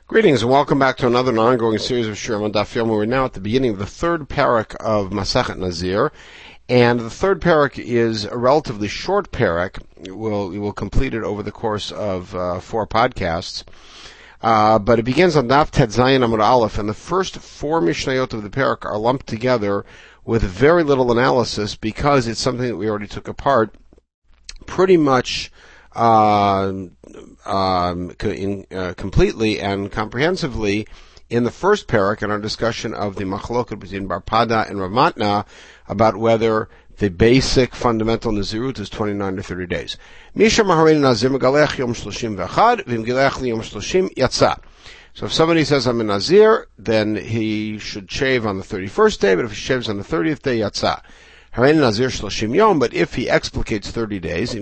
Greetings and welcome back to another ongoing series of Shiurim on Daf Yomi. We're now at the beginning of the third parak of Masechet Nazir, and the third parak is a relatively short parak. We will complete it over the course of 4 podcasts, but it begins on Daf Tet Zayin Amud Aleph, and the first 4 Mishnayot of the parak are lumped together with very little analysis because it's something that we already took apart pretty much completely and comprehensively in the first parak in our discussion of the machloket between Bar Pada and Rav Matna about whether the basic fundamental Nazirut is 29 to 30 days. Misha Maharein Nazir Megalech Yom 31 Vim Gilech Yom 30 Yatsa. So if somebody says I'm a Nazir, then he should shave on the 31st day, but if he shaves on the 30th day, Yatsa. But if he explicates 30 days,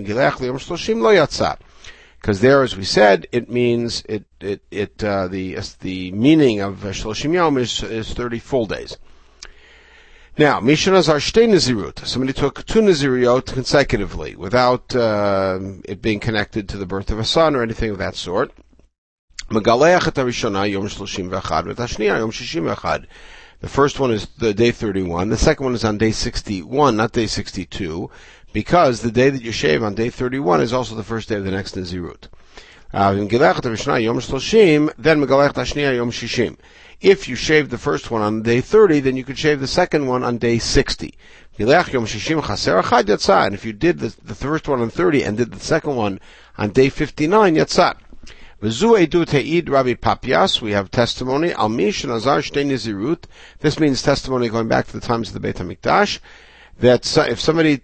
because there, as we said, it means the meaning of Shloshim Yom is 30 full days. Now, Mishanazar Shtei Nazirut. Somebody took 2 Naziriyot consecutively without it being connected to the birth of a son or anything of that sort. Megaleach et harishona Yom 31 v'et hashniya Yom 61. The first one is the day 31. The second one is on day 61, not day 62, because the day that you shave on day 31 is also the first day of the next Nazirut. Then if you shave the first one on day 30, then you could shave the second one on day 60. And if you did the first one on 30 and did the second one on day 59, Yatzat. Rabbi Papias, we have testimony. This means testimony going back to the times of the Beit HaMikdash, that if somebody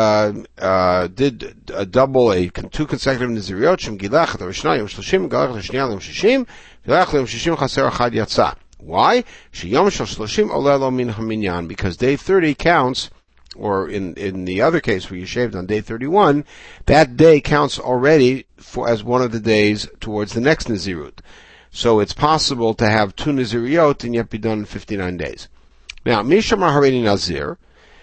did double 2 consecutive Naziriyot, Shem Gilach, the Rishna, Yom 30, Gilach, the Shnia, Yom 60, Gilach, Yom 60, Chaser Achad Yatsa. Why? Sheyom Shel 30 Oleh Lo Min HaMinyan, because day 30 counts, or in the other case where you shaved on day 31, that day counts already as one of the days towards the next Nazirut. So it's possible to have 2 Naziriyot and yet be done in 59 days. Now, Mishamar Hareini Nazir,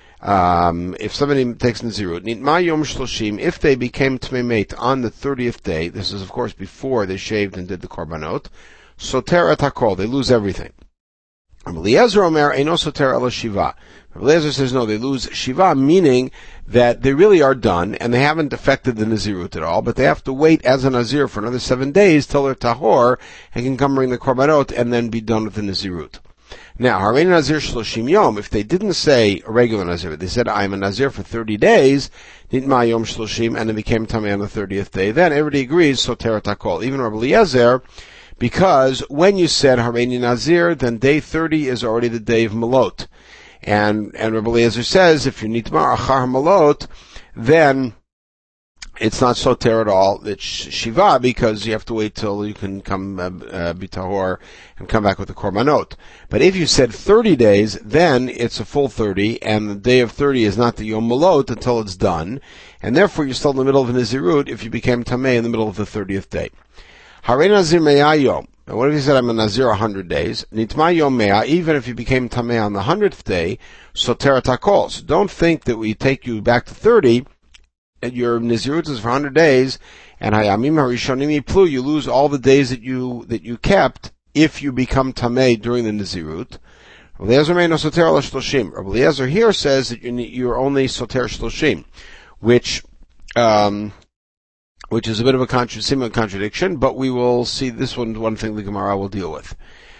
if somebody takes Nazirut, Nitma Yom 30, if they became Tmei Meit on the 30th day, this is of course before they shaved and did the Korbanot, Soter et HaKol, they lose everything. Eliezer Omer Eino Soter Ela Shiva. Eliezer says no, they lose Shiva, meaning that they really are done, and they haven't affected the Nazirut at all, but they have to wait as a Nazir for another 7 days till they're Tahor, and can come bring the Korbanot, and then be done with the Nazirut. Now, Harein Nazir Shloshim Yom, if they didn't say a regular Nazir, they said, I'm a Nazir for 30 days, Nitma Yom Shloshim, and it became Tamei on the 30th day, then everybody agrees, Soter et HaKol. Even Rabbi Eliezer, because when you said Hareini Nazir, then day 30 is already the day of Malot. And Rabbi Eliezer says, if you nitma achar Malot, then it's not soter at all. It's Shiva, because you have to wait till you can come be tahor and come back with the korbanot. But if you said 30 days, then it's a full 30, and the day of 30 is not the Yom Malot until it's done, and therefore you're still in the middle of a Nazirut if you became Tamei in the middle of the 30th day. Harein Nazir Me'ah Yom. Now, what if you said I'm a Nazir 100 days? Nitma Yom Me'ah, even if you became Tamei on the 100th day, Soter et HaKol. So don't think that we take you back to 30, and your Nazirut is for 100 days, and Hayamim HaRishonim Yiplu, you lose all the days that you kept if you become Tamei during the Nazirut. Rabbi Eliezer Me'eno Soter Ela Shloshim. Rabbi Eliezer here says that you're only Soter Shloshim, which is a bit of a contradiction, but we will see this one thing the Gemara will deal with.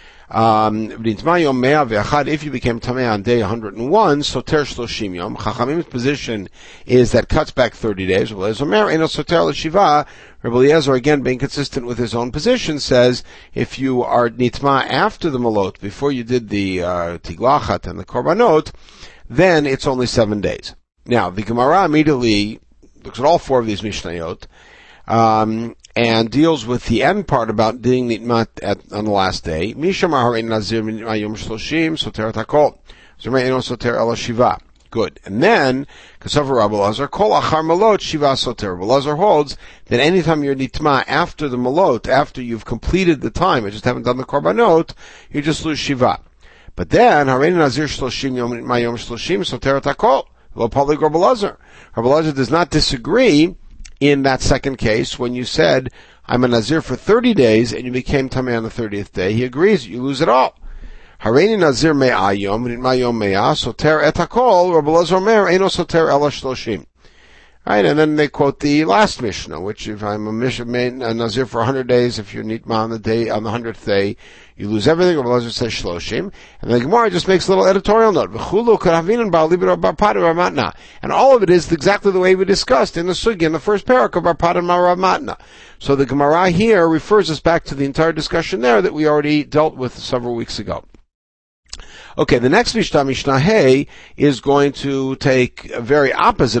If you became Tamei on day 101, Soter Shloshim Yom, Chachamim's position is that cuts back 30 days. Rabbi Eliezer Omer, Eino Soter L'Shiva. Rabbi Eliezer, again, being consistent with his own position, says if you are Nitma after the Malot, before you did the Tiglachat and the Korbanot, then it's only 7 days. Now, the Gemara immediately looks at all 4 of these Mishnayot, and deals with the end part about being nitmat on the last day. Mishamar Harein Nazir Yom 30 Soter et HaKol. Zermei Eino Soter Ela Shiva. Good. And then, Kasavar Rabbi Elazar, Kol Achar Malot Shiva Soter. Rabbi Elazar holds that anytime you're nitma after the Malot, after you've completed the time, you just haven't done the Korbanot, you just lose Shiva. But then, Harein Nazir 30 Yom 30 Soter et HaKol. Lo Pali Rabbi Elazar. Rabbi Elazar does not disagree in that second case when you said, I'm a Nazir for 30 days and you became Tameh on the 30th day. He agrees, you lose it all. Hareini Nazir me'ayom, nitmayom me'ah, soter et hakol, Rabbi Elazar Omer, eino soter ela shloshim. Right, and then they quote the last Mishnah, which if I'm a Nazir for 100 days, if you're Nitma on the 100th day, you lose everything. Rabbi Elazar says Shloshim. And the Gemara just makes a little editorial note. And all of it is exactly the way we discussed in the Sugi, in the first parak of Barpad and Rav Matna. So the Gemara here refers us back to the entire discussion there that we already dealt with several weeks ago. Okay, the next Mishnah Hey is going to take a very opposite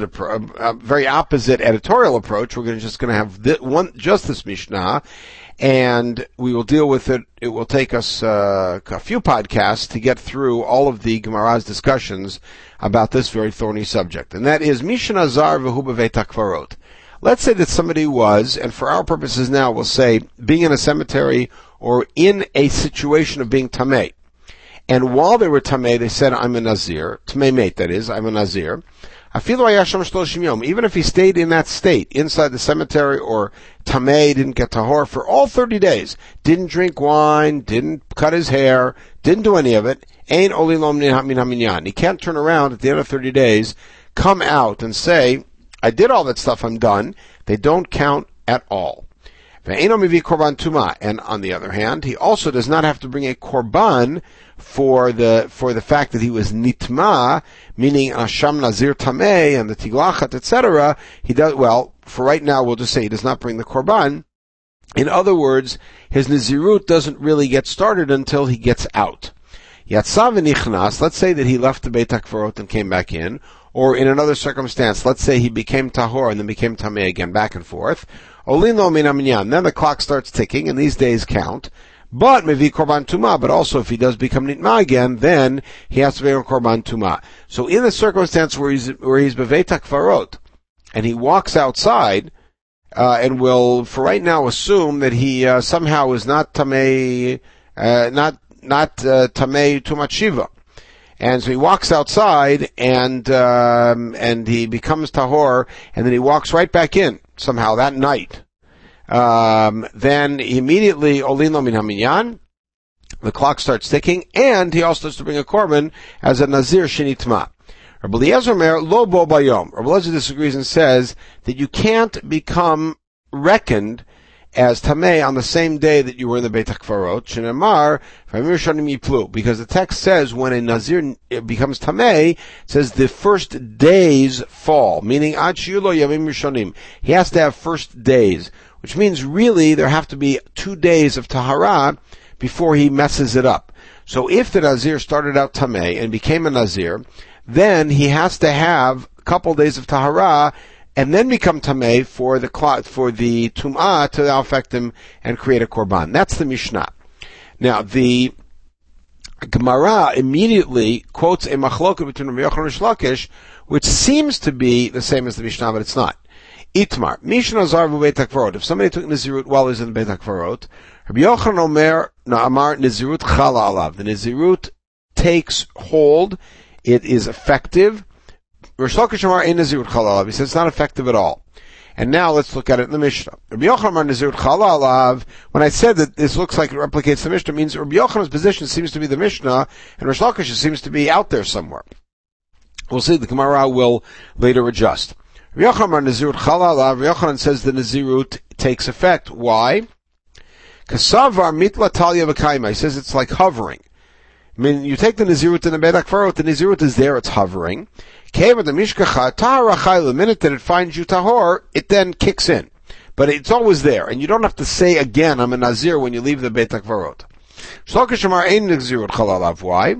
editorial approach. We're just going to have just this Mishnah, and we will deal with it. It will take us a few podcasts to get through all of the Gemara's discussions about this very thorny subject, and that is Mishnah Zar v'hu b'veit hakvarot. Let's say that somebody was, and for our purposes now, we'll say being in a cemetery or in a situation of being tamei. And while they were tamei, they said, I'm a Nazir. Tamei mate, that is, I'm a Nazir. Even if he stayed in that state, inside the cemetery, or tamei, didn't get tahor for all 30 days, didn't drink wine, didn't cut his hair, didn't do any of it, ain oli lo min haminyan. He can't turn around at the end of 30 days, come out and say, I did all that stuff, I'm done. They don't count at all. And on the other hand, he also does not have to bring a korban for the fact that he was nitma, meaning asham nazir tamei and the tiglachat, etc. He does, well, for right now we'll just say he does not bring the korban. In other words, his nazirut doesn't really get started until he gets out. Yatsav v'nichnas, let's say that he left the Beit HaKvarot and came back in, or in another circumstance, let's say he became tahor and then became tamei again, back and forth. Olino min haminyan, then the clock starts ticking and these days count. But mevi korban tuma, but also if he does become nitma again, then he has to bring a korban tuma. So in the circumstance where he's beveit hakvarot, and he walks outside, and will for right now assume that he somehow is not tamei, tamei tumat shiva. And so he walks outside and he becomes tahor, and then he walks right back in somehow that night. Then immediately olino min haminyan, the clock starts ticking, and he also has to bring a korban as a nazir shenitma. Rabbi Eliezer Omer lo bo bayom. Rabbi Eliezer disagrees and says that you can't become reckoned as tamei on the same day that you were in the Beit HaKvarot, shenemar v'amir shanim yiplu, because the text says when a nazir becomes tamei, it says the first days fall, meaning ad sheyulo yamim rishonim. He has to have first days, which means really there have to be 2 days of tahara before he messes it up. So if the nazir started out tamei and became a nazir, then he has to have a couple days of tahara and then become tamei for the tum'ah to now affect him and create a korban. That's the Mishnah. Now, the Gemara immediately quotes a machloket between Rabbi Yochanan and Rish Lakish, which seems to be the same as the Mishnah, but it's not. Itmar, Mishnah Zar v'Beit HaKvarot. If somebody took Nazirut while he was in the Beit HaKvarot, Rabbi Yochanan Omer Amar Nazirut Chala Alav. The Nazirut takes hold, it is effective. Rish Lakish Amar Ein Nazirut Chala Alav. He says it's not effective at all. And now let's look at it in the Mishnah. Rabbi Yochanan Amar Nazirut Chala Alav. When I said that this looks like it replicates the Mishnah, it means Rabbi Yochanan's position seems to be the Mishnah, and Rish Lakish seems to be out there somewhere. We'll see. The Gemara will later adjust. Rabbi Yochanan Amar Nazirut Chala Alav. Rabbi Yochanan says the Nazirut takes effect. Why? Kasavar mitla talya v'kaima. He says it's like hovering. I mean, you take the Nazirut in the Beit HaKvarot, the Nazirut is there, it's hovering. The minute that it finds you tahor, it then kicks in. But it's always there, and you don't have to say again, I'm a Nazir, when you leave the Beit HaKvarot. Why?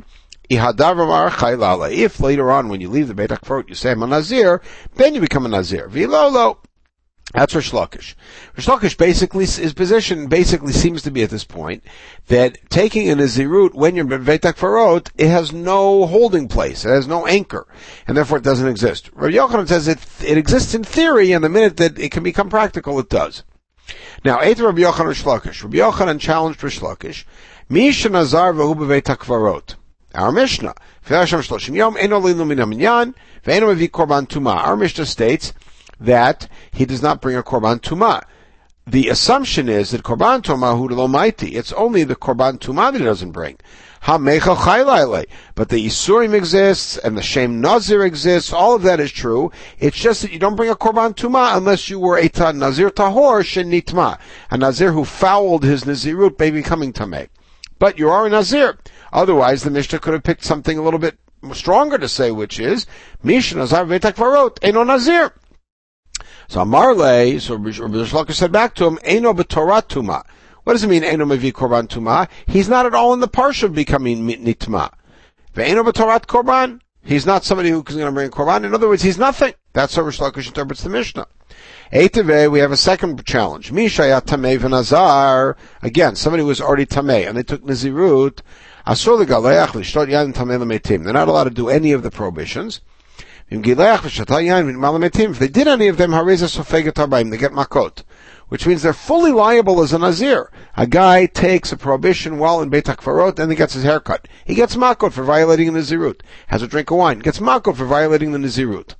If later on, when you leave the Beit HaKvarot, you say, I'm a Nazir, then you become a Nazir. Vilolo. That's Rish Lakish. Rish Lakish basically, his position basically seems to be at this point that taking a Nazirut when you're in Beit HaKvarot, it has no holding place, it has no anchor, and therefore it doesn't exist. Rabbi Yochanan says it exists in theory, and the minute that it can become practical, it does. Now, Eiter Rabbi Yochanan Rish Lakish. Rabbi Yochanan challenged Rish Lakish. Misha Nazar v'hu b'Beit HaKvarot. Our Mishnah. Our Mishnah states that he does not bring a korban tumah. The assumption is that korban tumah hu lo maiti. It's only the korban tumah that he doesn't bring. Ha mechal chaylayle. But the isurim exists and the shem nazir exists. All of that is true. It's just that you don't bring a korban tumah unless you were a nazir tahor shenitma, a nazir who fouled his nazirut by becoming tameh. But you are a nazir. Otherwise, the Mishnah could have picked something a little bit stronger to say, which is Mishnah nazar v'etak varot eno nazir. So Amarle, so Rabbi Shlaka said back to him, Eino b'Torah Tuma. What does it mean, Eino mevi korban Tuma? He's not at all in the parsha of becoming nitma. Ve'eino b'Torah korban? He's not somebody who's going to bring a korban. In other words, he's nothing. That's how Rabbi Shlaka interprets the Mishnah. Eiteve, we have a second challenge. Mishaya tamei v'nazar. Again, somebody who was already tamei, and they took nazirut. Asur l'galeach l'shtot yain tamei l'metim. They're not allowed to do any of the prohibitions. If they did any of them, they get makot, which means they're fully liable as a nazir. A guy takes a prohibition while in Beit HaKfarot and he gets his hair cut. He gets makot for violating the nazirut. Has a drink of wine, gets makot for violating the nazirut.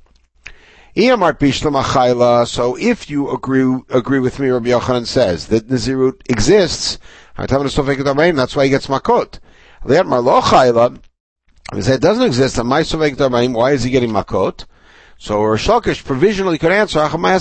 So if you agree with me, Rabbi Yochanan says that nazirut exists, that's why he gets makot. If he said it doesn't exist, why is he getting makot? So Rish Lakish provisionally could answer,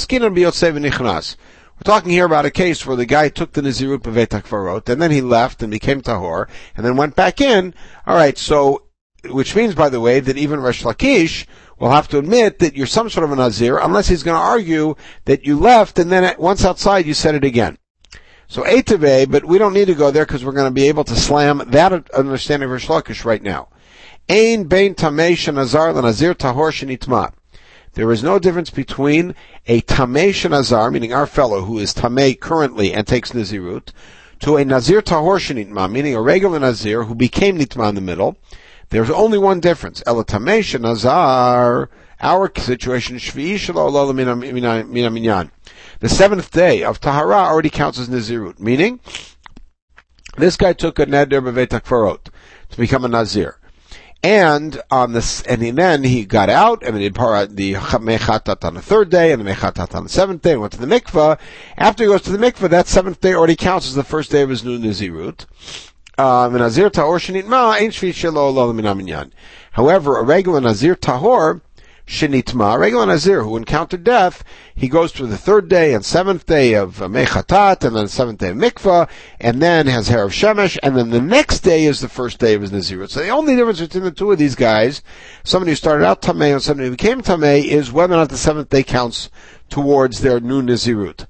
we're talking here about a case where the guy took the Nazirut B'Veit HaKfarot, and then he left and became Tahor, and then went back in. Alright, so, which means, by the way, that even Rish Lakish will have to admit that you're some sort of a Nazir, unless he's going to argue that you left, and then once outside you said it again. So Eitave, but we don't need to go there because we're going to be able to slam that understanding of Rish Lakish right now. Ein bein tamei shenazar l'nazir tahor shenitma. There is no difference between a tamei shenazar, meaning our fellow who is tamei currently and takes nazirut, to a nazir tahor shenitma, meaning a regular nazir who became nitma in the middle. There's only one difference. Ela tamei shenazar, our situation, shvi'i shelo ola mina minyan. The seventh day of tahara already counts as nazirut, meaning this guy took a neder b'veit hakfarot to become a nazir. And then he got out, and he did the mechatat on the third day, and the mechatat on the seventh day, and went to the mikveh. After he goes to the mikveh, that seventh day already counts as the first day of his new nazirut. Nazir tahor shenitma ein shvi shelo lo min minyan. However, a regular nazir tahor shenitma, a regular nazir who encountered death, he goes through the third day and seventh day of mechatat, and then the seventh day of mikveh, and then has hair of shemesh, and then the next day is the first day of his nazirut. So the only difference between the two of these guys, somebody who started out tamei and somebody who became tamei, is whether or not the seventh day counts towards their new nazirut.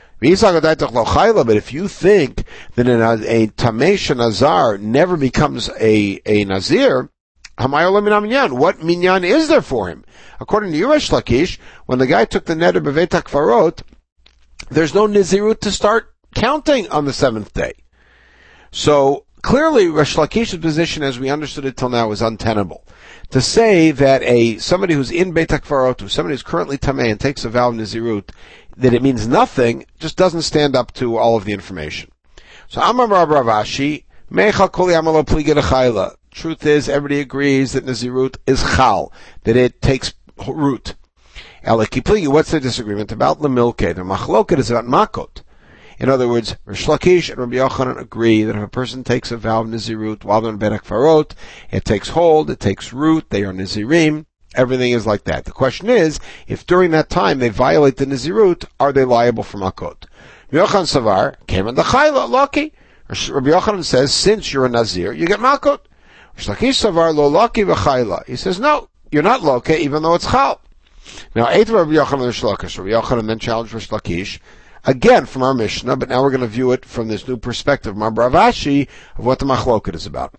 But if you think that a tamei shenazar never becomes a nazir, what minyan is there for him? According to Rish Lakish, when the guy took the neder b'veit hakfarot, there's no nizirut to start counting on the seventh day. So clearly, Rish Lakish's position, as we understood it till now, is untenable. To say that somebody who's in Beit HaKfarot, or somebody who's currently tamei and takes a vow of nizirut, that it means nothing, just doesn't stand up to all of the information. So Amar Rav Ashi, Mecha kol yamalo pliga d'chayla. Truth is, everybody agrees that Nazirut is chal, that it takes root. Elikipligi, what's the disagreement about? Lemilke, the machloket is about makot. In other words, Rish Lakish and Rabbi Yochanan agree that if a person takes a vow of Nazirut while they're in Beit HaKfarot, it takes hold, it takes root, they are Nazirim, everything is like that. The question is, if during that time they violate the Nazirut, are they liable for makot? Rabbi Yochanan Savar, came in the chayla, lucky. Rabbi Yochanan says, since you're a Nazir, you get makot. He says, no, you're not loke, even though it's chal. Now, Eight Rabbi Yochanan Rish Lakish. Rabbi Yochanan then challenged Rish Lakish, again from our Mishnah, but now we're going to view it from this new perspective, Mar Rav Ashi, of what the machloket is about.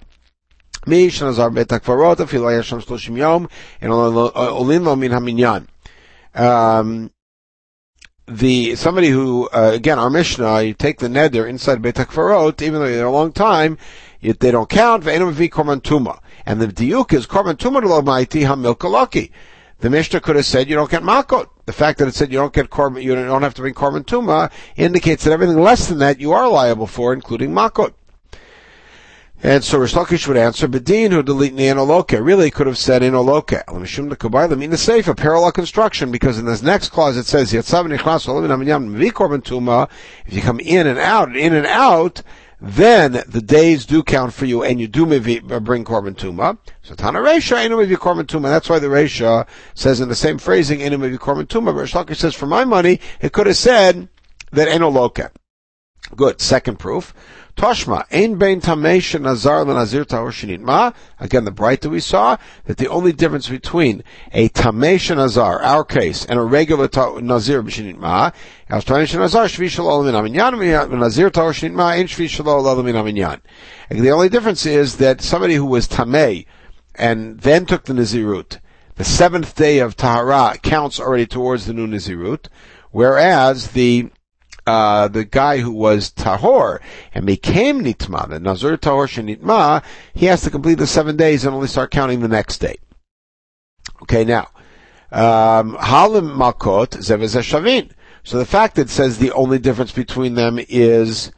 Somebody who, again, our Mishnah, you take the neder inside Beit HaKfarot, even though you're there a long time, they don't count, and the diuk is korban tuma lo ma'iti hamilkalaki. The Mishnah could have said you don't get makot. The fact that it said you don't get korban, you don't have to bring korban tuma, indicates that everything less than that you are liable for, including makot. And so Rish Lakish would answer, Bedin who delete Enoloke. Really could have said Enoloke. Lamishum Nekubai Lamin Seif, a parallel construction, because in this next clause it says, Yatzav Nichlas Olamin Aminyan Mevi Korban Tuma. If you come in and out, then the days do count for you, and you do bring Korban Tuma. So Tana Reisha, Enu Mevi Korban Tuma. That's why the Reisha says in the same phrasing, Enu Mevi Korban Tuma. But Rish Lakish says, for my money, it could have said that Enoloke. Good. Second proof. Toshma, ein bein tamei nazar l'nazir tahor shenitma. Again, the bright that we saw, that the only difference between a tamei nazar, our case, and a regular nazir b'shenitma, as tamei nazar shvi shelo min aminyan, nazir tahor shenitma, ein shvi shelo min aminyan. The only difference is that somebody who was tamei and then took the nazirut, the seventh day of tahara counts already towards the new nazirut, whereas the guy who was tahor and became nitma, the nazir tahor shenitma, he has to complete the 7 days and only start counting the next day. Okay, now, halim makot zevez shavin. So the fact that it says the only difference between them is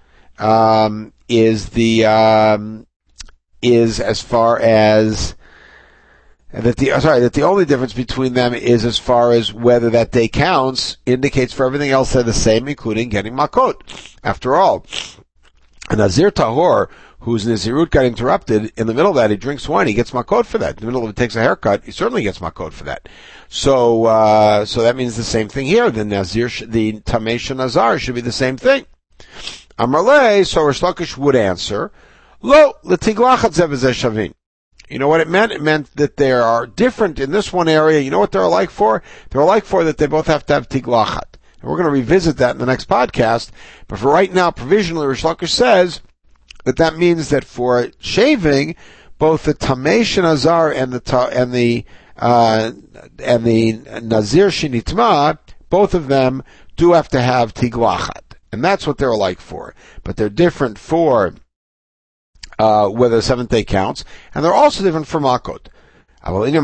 as far as that the only difference between them is as far as whether that day counts, indicates for everything else they're the same, including getting makot. After all, a nazir tahor whose nazirut got interrupted, in the middle of that he drinks wine, he gets makot for that. In the middle of it takes a haircut, he certainly gets makot for that. So that means the same thing here. The tamei nazar should be the same thing. Amarle, so Rish Lakish would answer, lo l'tiglachat zevazeh shavin. You know what it meant? It meant that they are different in this one area. You know what they're alike for? They're alike for that they both have to have tiglachat. And we're going to revisit that in the next podcast. But for right now, provisionally, Rish Lakish says that means that for shaving, both the tamei shenazar and the nazir shenitma, both of them do have to have tiglachat. And that's what they're alike for. But they're different for whether the seventh day counts, and they're also different for makot. So the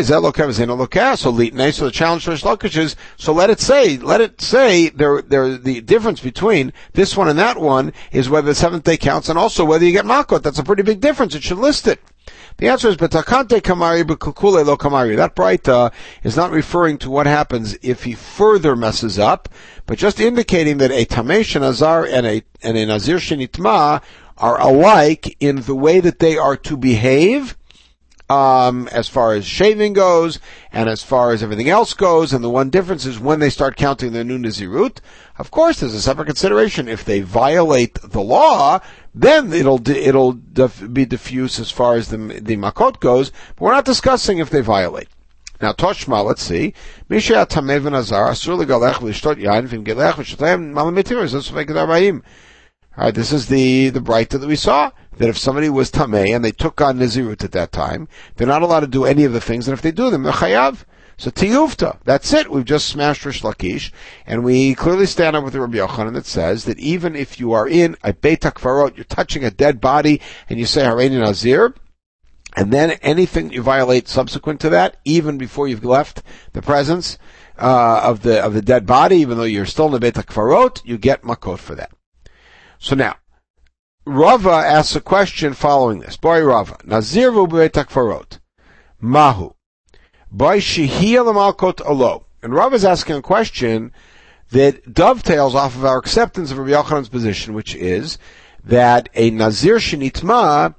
challenge to Rish Lakish is, so let it say the difference between this one and that one is whether the seventh day counts and also whether you get makot. That's a pretty big difference. It should list it. The answer is, betakante kamari b'kulkule lo kamari. That braita is not referring to what happens if he further messes up, but just indicating that a tamei shenazar and a nazir shenitma are alike in the way that they are to behave, as far as shaving goes, and as far as everything else goes, and the one difference is when they start counting their new nazirut. Of course, there's a separate consideration. If they violate the law, then it'll be diffuse as far as the makot goes, but we're not discussing if they violate. Now, Toshma, let's see. Misha tamei v'nazar, asur legalech v'lishtot yain v'imgelech v'shotayim malamitim v'zosufek d'arbaim. All right, this is the braita that we saw, that if somebody was tamei and they took on nazirut at that time, they're not allowed to do any of the things, and if they do them, they're chayav. So tiyuvta, that's it. We've just smashed Rish Lakish, and we clearly stand up with the Rabbi Yochanan that says that even if you are in a beit hakvarot, you're touching a dead body, and you say hareini nazir, and then anything you violate subsequent to that, even before you've left the presence of the dead body, even though you're still in the beit hakvarot, you get makot for that. So now, Rava asks a question following this. Boy Rava, Nazir v'beit hakvarot, Mahu, Boy shehiyah l'malkot alo. And Rava is asking a question that dovetails off of our acceptance of Rabbi Yochanan's position, which is that a Nazir shenitma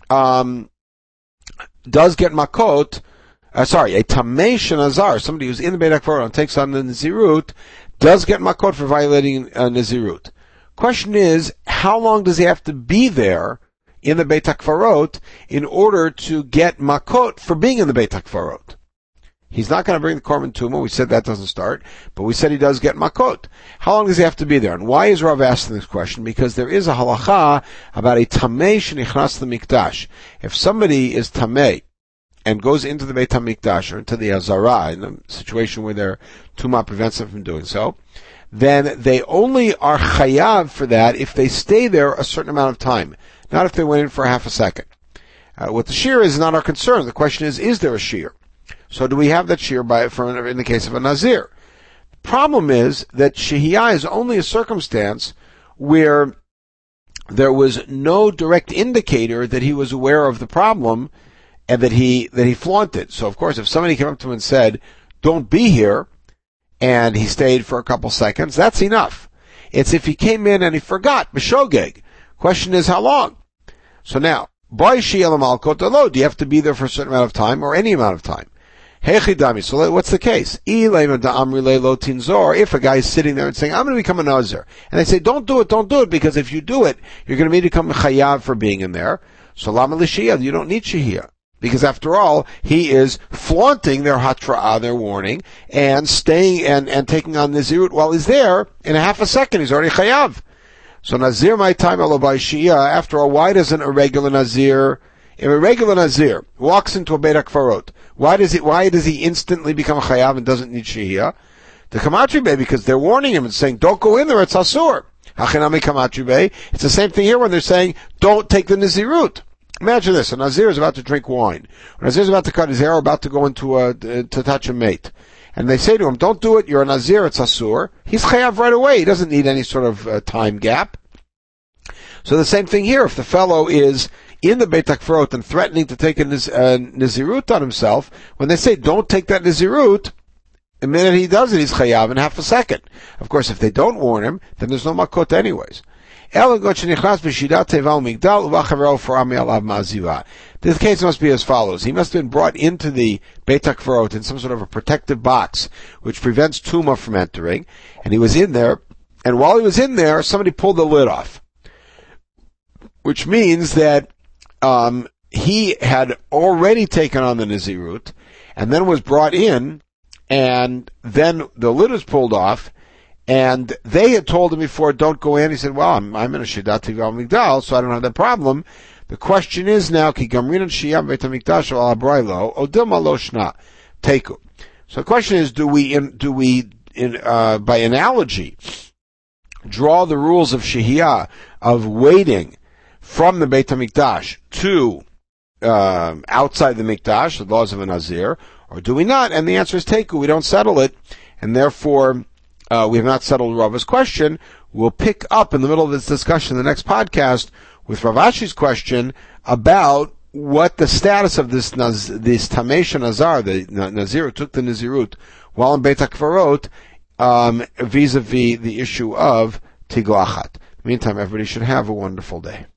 does get makot. A tamei shenazar, somebody who's in the beit hakvarot and takes on the nazirut, does get makot for violating nazirut. Question is, how long does he have to be there in the Beit HaKfarot in order to get makot for being in the Beit HaKfarot? He's not going to bring the Korban Tumah. We said that doesn't start, but we said he does get makot. How long does he have to be there? And why is Rav asking this question? Because there is a halacha about a tamei shenichnas l'mikdash. If somebody is tamei and goes into the Beit HaMikdash or into the Azara in a situation where their Tumah prevents them from doing so, then they only are chayav for that if they stay there a certain amount of time, not if they went in for half a second. What the shear is not our concern. The question is there a shear? So do we have that shear in the case of a nazir? The problem is that shehiyah is only a circumstance where there was no direct indicator that he was aware of the problem and that he flaunted. So of course, if somebody came up to him and said, "Don't be here," and he stayed for a couple seconds, that's enough. It's if he came in and he forgot, b'shogeg. Question is, how long? So now, do you have to be there for a certain amount of time or any amount of time? So what's the case? If a guy is sitting there and saying, "I'm going to become a nazir," and they say, don't do it, because if you do it, you're going to become chayav for being in there. So lama l'shiyah, you don't need shihiyah. Because after all, he is flaunting their hatra'ah, their warning, and staying and taking on Nazirut while he's there. In a half a second, he's already chayav. So Nazir my time alobai shiyah. After all, why doesn't a regular Nazir, if a regular Nazir walks into a Beit HaKfarot, why does he instantly become chayav and doesn't need shiyah? The Kamatri Bey, because they're warning him and saying, "Don't go in there, it's asur." Hachinami Kamatri Bey. It's the same thing here when they're saying, "Don't take the Nazirut." Imagine this: a Nazir is about to drink wine. A Nazir is about to cut his hair, or about to go into to touch a mate, and they say to him, "Don't do it. You're a Nazir. It's asur." He's chayav right away. He doesn't need any sort of time gap. So the same thing here. If the fellow is in the Beit HaKfarot and threatening to take a Nazirut on himself, when they say, "Don't take that Nazirut," the minute he does it, he's chayav in half a second. Of course, if they don't warn him, then there's no makot anyways. This case must be as follows. He must have been brought into the Beit HaKfarot in some sort of a protective box, which prevents tumah from entering, and he was in there, and while he was in there, somebody pulled the lid off. Which means that he had already taken on the Nazirut, and then was brought in, and then the lid was pulled off, and they had told him before, "Don't go in." He said, "Well, I'm in a Shidat Tigval Migdal, so I don't have that problem." The question is now, Ki Gamrin and Shiyam Beit HaMikdash Al Abrailo Odilma Lo Shna Teku. So the question is, do we by analogy draw the rules of Shihiyah, of waiting from the Beit HaMikdash to outside the Mikdash, the laws of a Nazir, or do we not? And the answer is Teku. We don't settle it, and therefore we have not settled Rava's question. We'll pick up in the middle of this discussion, the next podcast, with Rav Ashi's question about what the status of this Tamesha Nazar, the Nazir who took the Nazirut while in Beit HaKfarot, vis-a-vis the issue of Tiglachat. Meantime, everybody should have a wonderful day.